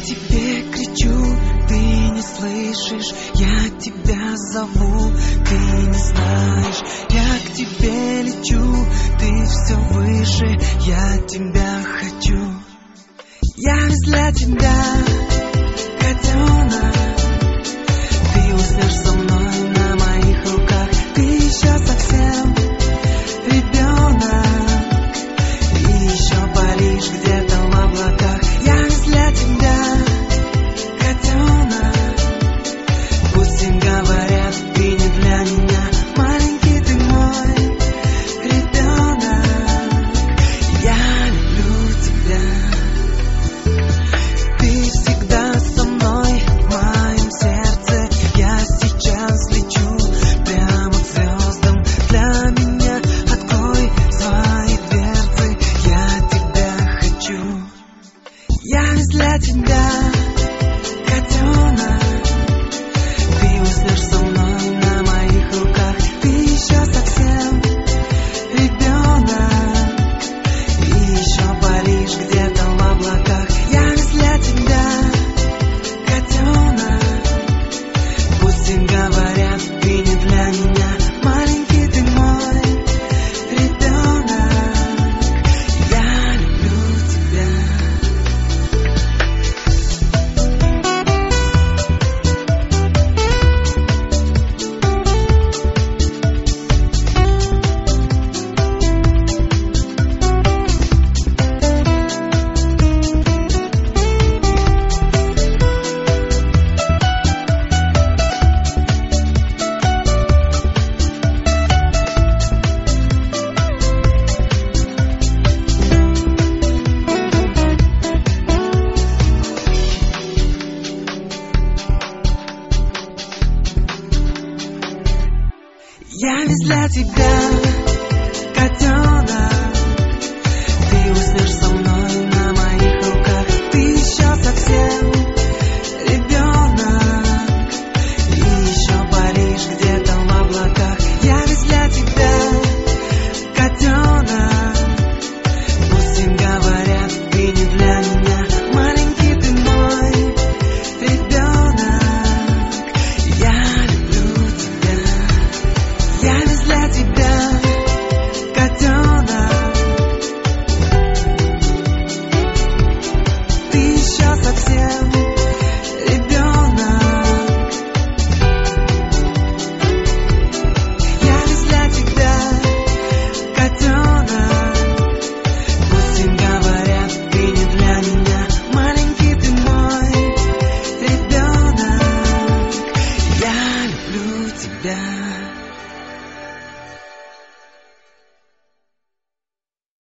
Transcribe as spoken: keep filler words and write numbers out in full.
тебе кричу, ты не слышишь. Я тебя зову, ты не знаешь. Я к тебе лечу, ты все выше. Я тебя хочу. Я весь для тебя, котенок. Ты уснешь со мной на моих руках. Ты еще совсем ребенок, и еще паришь где-то в облаках. Я весь для тебя, котенок. Пусть им говорят, ты не для меня. Маленький ты мой ребенок. Я люблю тебя. Ты всегда со мной в моем сердце. Я сейчас лечу прямо к звездам. Для меня открой свои дверцы. Я тебя хочу. Я весь для тебя, котенок. Ты уснешь со мной на моих руках. Ты еще совсем ребенок, и еще паришь где-то в облаках. Я весь для тебя, котенок. Пусть им говорят, ты не для меня. Маленький ты мой ребенок. Я люблю тебя. Я весь для тебя, котенок. Ты уснешь со мной на моих руках. Ты еще совсем ребенок, и еще паришь где-то в облаках. Я весь для тебя, котенок. Пусть им говорят, ты не для меня. Маленький ты мой ребенок. Я люблю тебя. Я весь для тебя, котенок. Ты еще совсем ребенок. Я весь для тебя, котенок. Пусть им говорят, ты не для меня. Маленький ты мой ребенок. Я люблю тебя.